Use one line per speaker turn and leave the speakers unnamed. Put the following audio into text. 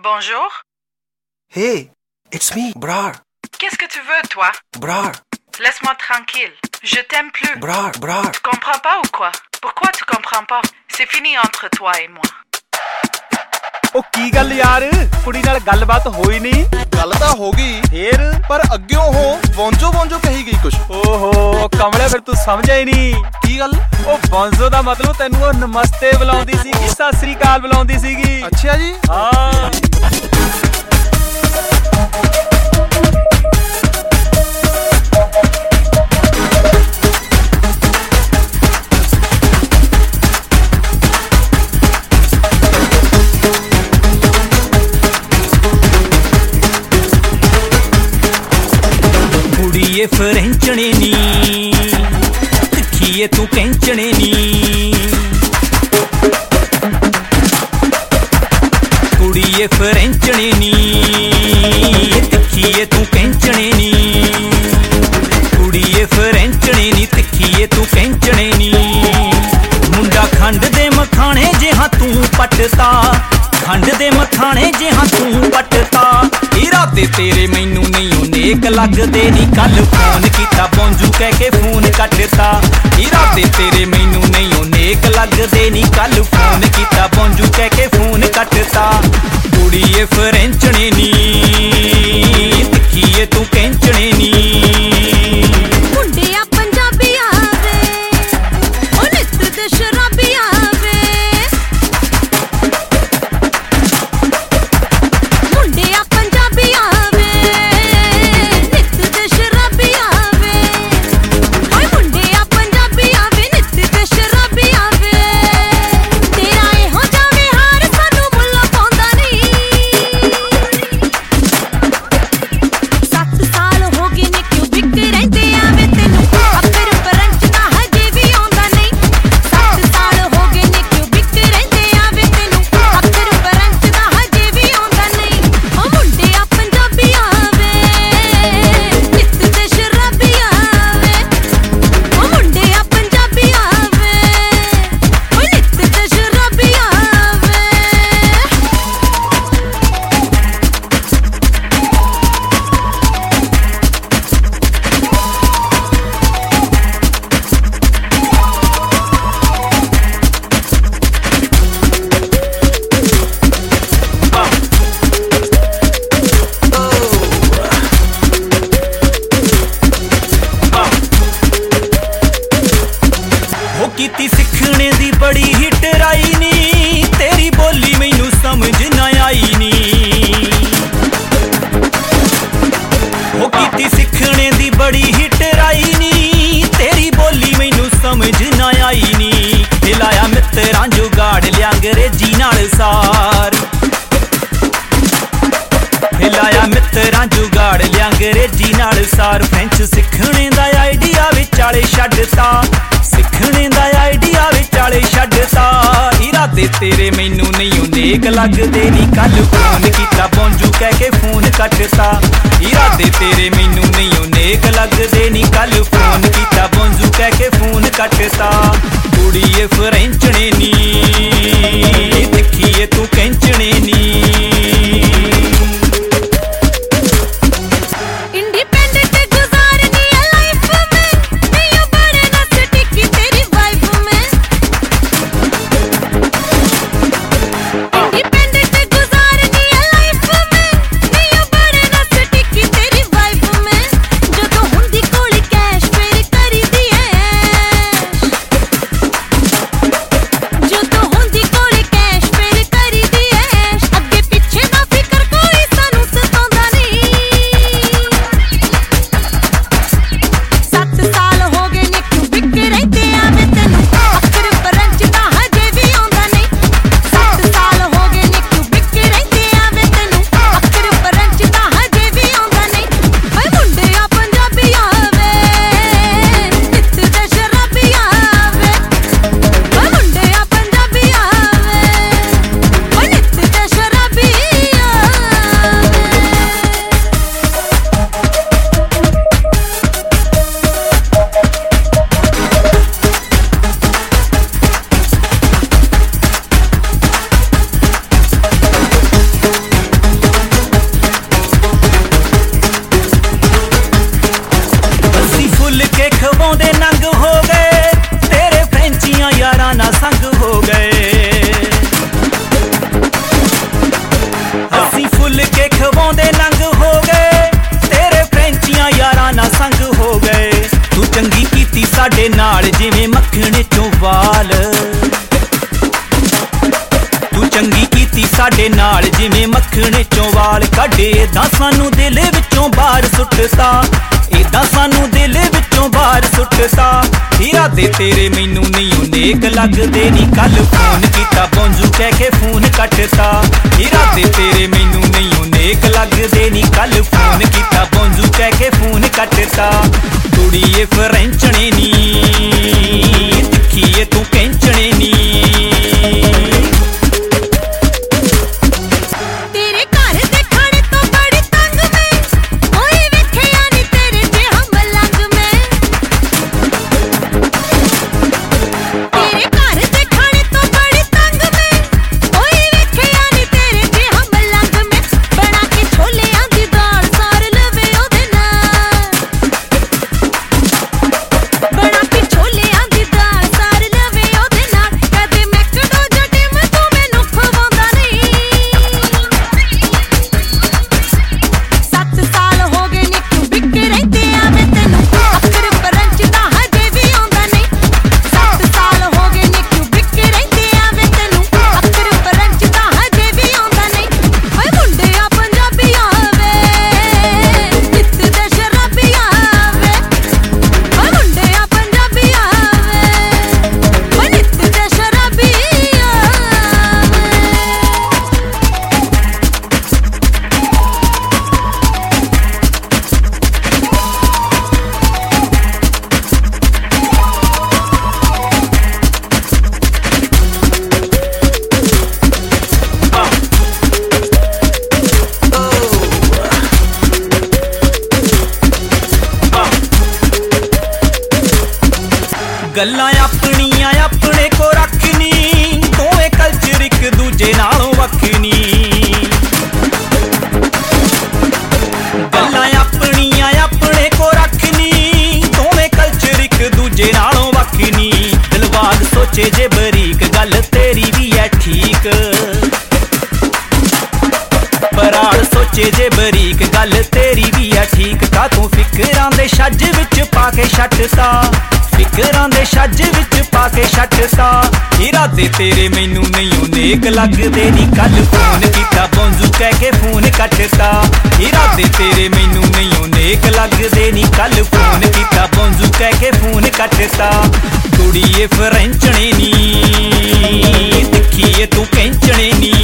Bonjour.
Hey, it's me, Brar.
Qu'est-ce que tu veux, toi?
Brar.
Laisse-moi tranquille. Je t'aime plus.
Brar.
Tu comprends pas ou quoi? Pourquoi tu comprends pas? C'est fini entre toi et moi.
ਉਹ ਕੀ ਗੱਲ ਯਾਰ ਕੁੜੀ ਨਾਲ ਗੱਲਬਾਤ ਹੋਈ ਨਹੀਂ
ਗੱਲ ਤਾਂ ਹੋ ਗਈ
ਫੇਰ
ਪਰ ਅੱਗਿਓਂ ਉਹ ਵੌਂਜੋ ਕਹੀ ਗਈ ਕੁਛ
ਓਹੋ ਕਮਲੇ ਫਿਰ ਤੂੰ ਸਮਝਿਆ ਹੀ ਨਹੀਂ
ਕੀ ਗੱਲ
ਉਹ ਬੌਂਜ਼ੋ ਦਾ ਮਤਲਬ ਤੈਨੂੰ ਉਹ ਨਮਸਤੇ ਬੁਲਾਉਂਦੀ ਸੀਗੀ ਸਤਿ ਸ੍ਰੀ ਅਕਾਲ ਬੁਲਾਉਂਦੀ ਸੀਗੀ
ਅੱਛਾ ਜੀ
ਹਾਂ
ਕੁੜੀਏ ਫਰੈਂਚਣੇ ਨੀ ਤਿੱਖੀਏ ਤੂੰ ਕੈਂਚਣੇ ਨੀ ਕੁੜੀਏ ਫਰੈਂਚਣੇ ਨੀ ਤਿੱਖੀਏ ਤੂੰ ਕੈਂਚਣੇ ਨੀ ਕੁੜੀਏ ਫਰੈਂਚਣੇ ਨੀ ਤਿੱਖੀਏ ਤੂੰ ਕੈਂਚਣੇ ਨੀ ਮੁੰਡਾ ਖੰਡ ਦੇ ਮਖਾਣੇ ਜਿਹਾ ਤੂੰ ਪੱਟਤਾ ਖੰਡ ਦੇ ਮਖਾਣੇ ਜਿਹਾ ਤੂੰ ਪੱਟਤਾ ਇਰਾਦੇ ਤੇਰੇ ਮੈਨੂੰ ਨਹੀਂ ਨੇਕ ਲੱਗਦੇ ਨੀ ਕੱਲ ਫੋਨ ਕੀਤਾ ਬੌਂਜੂ ਕਹਿ ਕੇ ਫੋਨ ਕੱਟਤਾ ਇਰਾਦੇ ਤੇਰੇ ਮੈਨੂੰ ਨਹੀਂ ਨੇਕ ਲੱਗਦੇ ਨੀ ਕੱਲ ਫੋਨ ਕੀਤਾ ਬੌਂਜੂ ਕਹਿ ਕੇ ਫੋਨ ਕੱਟਤਾ ਕੁੜੀਏ ਫਰੈਂਚਣੇ ਨੀ ਤਿੱਖੀਏ ਤੂੰ ਕੈਂਚਣੇ ਨੀ
ਮੁੰਡਿਆ ਪੰਜਾਬੀ ਆਵੇ ਉਹ ਨਿੱਤ ਦੇ ਸ਼ਰਾਬੀ ਆਵੇ ਮੁੰਡਿਆ ਪੰਜਾਬੀ ਆਵੇ ਨਿੱਤ ਦੇ ਸ਼ਰਾਬੀ ਆਵੇ ਓਏ ਮੁੰਡਿਆ ਪੰਜਾਬੀ ਆਵੇ ਨਿੱਤ ਦੇ ਸ਼ਰਾਬੀ ਆਵੇ ਤੇਰਾ ਇਹੋ ਜਿਹਾ ਵਿਹਾਰ ਸਾਨੂੰ ਮੁੱਲ ਪਾਉਂਦਾ ਨਹੀਂ 7 ਸਾਲ ਹੋ ਗਏ ਨੇ ਕਿਉਂ ਵਿਕ ਰਹਿੰਦੇ ਆਵੇ ਤੈਨੂੰ ਅੱਖਰ ਫਰੰਚ ਤਾਂ ਹਜੇ ਵੀ ਆਉਂਦਾ ਨਹੀਂ 7 ਸਾਲ ਹੋ ਗਏ ਨੇ ਕਿਉਂ ਵਿਕ ਰਹਿੰਦੇ ਆਵੇ ਤੈਨੂੰ ਅੱਖਰ ਫਰੰਚ ਤਾਂ ਹਜੇ ਵੀ ਆਉਂਦਾ ਨਹੀਂ ਓ ਮੁੰਡਿਆ ਪੰਜਾਬੀ ਆਵੇ ਨਿੱਤ ਦੇ ਸ਼ਰਾਬੀ ਆਵੇ ਓ ਮੁੰਡਿਆ ਪੰਜਾਬੀ ਆਵੇ ਓਏ ਨਿੱਤ ਦੇ ਸ਼ਰਾਬੀ ਆਵੇ
ਹੋ ਕੀਤੀ ਸਿੱਖਣੇ ਦੀ ਬੜੀ ਹਿੱਟ ਰਾਈ ਨੀ ਤੇਰੀ ਬੋਲੀ ਮੈਨੂੰ ਸਮਝ ਨਾ ਆਈ ਨੀ ਹੋ ਕੀਤੀ ਸਿੱਖਣੇ ਦੀ ਬੜੀ ਹਿੱਟ ਰਾਈ ਨੀ ਤੇਰੀ ਬੋਲੀ ਮੈਨੂੰ ਸਮਝ ਨਾ ਆਈ ਨੀ ਹਿਲਾਇਆ ਮਿੱਤਰਾਂ ਜੁਗਾੜ ਲਿਆ ਅੰਗਰੇਜ਼ੀ ਨਾਲ ਸਾਰ ਹਿਲਾਇਆ ਮਿੱਤਰਾਂ ਜੁਗਾੜ ਲਿਆ ਅੰਗਰੇਜ਼ੀ ਨਾਲ ਸਾਰ ਫ੍ਰੈਂਚ ਸਿੱਖਣੇ ਦਾ ਆਈਡੀਆ ਵਿਚਾਲੇ ਛੱਡਤਾ ਸਿੱਖਣੇ ਦਾ ਆਈਡੀਆ ਵਿਚਾਲੇ ਛੱਡਤਾ ਇਰਾਦੇ ਤੇਰੇ ਮੈਨੂੰ ਨਹੀਂ ਨੇਕ ਲੱਗਦੇ ਨੀ ਕੱਲ ਫੋਨ ਕੀਤਾ ਬੌਂਜੂ ਕਹਿ ਕੇ ਫੋਨ ਕੱਟਤਾ ਇਰਾਦੇ ਤੇਰੇ ਮੈਨੂੰ ਨਹੀਂ ਨੇਕ ਲੱਗਦੇ ਨੀ ਕੱਲ ਫੋਨ ਕੀਤਾ ਬੌਂਜੂ ਕਹਿ ਕੇ ਫੋਨ ਕੱਟਤਾ ਕੁੜੀਏ ਫਰੈਂਚਣੇ ਨੀ ਤਿੱਖੀਏ ਤੂੰ ਕੈਂਚਣੇ ਨੀ
इंडिपेंडेंट गुजारनी है लाइफ में नहीं बड़े ना स्टिकी तेरी वाइफ में इंडिपेंडेंट गुजारनी है लाइफ में नहीं बड़े ना स्टिकी तेरी वाइफ में जो तो हुंदी कोली कैश फिर करी दी है जो तो
ਸਾਡੇ ਨਾਲ ਜਿਵੇਂ ਮੱਖਣ ਚੋਂ ਵਾਲ ਕੱਢੇ ਏਦਾਂ ਸਾਨੂੰ ਦਿਲ ਵਿੱਚੋਂ ਬਾਹਰ ਸੁੱਟਤਾ ਏਦਾਂ ਸਾਨੂੰ ਦਿਲ ਵਿੱਚੋਂ ਬਾਹਰ ਸੁੱਟਤਾ ਇਰਾਦੇ ਤੇਰੇ ਮੈਨੂੰ ਨਹੀਂ ਨੇਕ ਲੱਗਦੇ ਨੀ ਕੱਲ ਫੋਨ ਕੀਤਾ ਬੌਂਜੂ ਕਹਿ ਕੇ ਫੋਨ ਕੱਟਤਾ ਇਰਾਦੇ ਤੇਰੇ ਮੈਨੂੰ ਨਹੀਂ ਨੇਕ ਲੱਗਦੇ ਨੀ ਕੱਲ ਫੋਨ ਕੀਤਾ ਬੌਂਜੂ ਕਹਿ ਕੇ ਫੋਨ ਕੱਟਤਾ ਕੁੜੀਏ ਫਰੈਂਚਣੇ ਨੀ ਤਿੱਖੀਏ ਤੂੰ ਕੈਂਚਣੇ ਨੀ ਗੱਲਾਂ ਆਪਣੀਆਂ ਆਪਣੇ ਕੋ ਰੱਖਨੀ ਦੋਵੇਂ ਕਲਚਰ ਇੱਕ ਦੂਜੇ ਨਾਲੋਂ ਵੱਖਨੀ ਗੱਲਾਂ ਆਪਣੀਆਂ ਆਪਣੇ ਕੋ ਰੱਖਨੀ ਦੋਵੇਂ ਕਲਚਰ ਇੱਕ ਦੂਜੇ ਨਾਲੋਂ ਵੱਖਨੀ ਦਿਲਬਾਗ ਸੋਚੇ ਜੇ ਬਰੀਕ ਗੱਲ ਤੇਰੀ ਵੀ ਐ ਠੀਕ ਬਰਾੜ ਸੋਚੇ ਜੇ ਬਰੀਕ ਗੱਲ ਤੇਰੀ ਵੀ ਐ ਠੀਕ ਕਾ ਤੂੰ ਫਿਕਰਾਂ ਦੇ ਛੱਜ ਵਿੱਚ ਪਾ ਕੇ ਛੱਡਤਾ ਫਿਕਰਾਂ ਦੇ ਛੱਜ ਵਿੱਚ ਪਾ ਕੇ ਛੱਡਤਾ ਇਰਾਦੇ ਤੇਰੇ ਮੈਨੂੰ ਨਹੀਂ ਨੇਕ ਲੱਗਦੇ ਨੀ ਕੱਲ ਫੋਨ ਕੀਤਾ ਬੌਂਜੂ ਕਹਿ ਕੇ ਫੋਨ ਕੱਟਤਾ ਇਰਾਦੇ ਤੇਰੇ ਮੈਨੂੰ ਨਹੀਂ ਨੇਕ ਲੱਗਦੇ ਨੀ ਕੱਲ ਫੋਨ ਕੀਤਾ ਬੌਂਜੂ ਕਹਿ ਕੇ ਫੋਨ ਕੱਟਤਾ ਕੁੜੀਏ ਫਰੈਂਚਣੇ ਨੀ ਤਿੱਖੀਏ ਤੂੰ ਕੈਂਚਣੇ ਨੀ